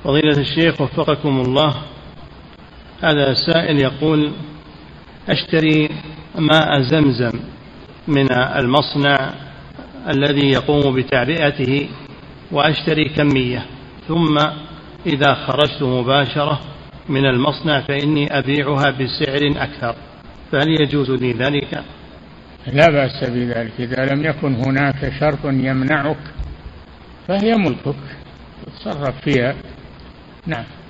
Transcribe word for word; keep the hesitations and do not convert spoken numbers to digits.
فضيلة الشيخ وفقكم الله، هذا سائل يقول: أشتري ماء زمزم من المصنع الذي يقوم بتعبئته، وأشتري كمية، ثم إذا خرجت مباشرة من المصنع فإني أبيعها بسعر أكثر، فهل يجوز لي ذلك؟ لا بأس بذلك، إذا لم يكن هناك شرط يمنعك فهي ملكك، تتصرف فيها. نعم.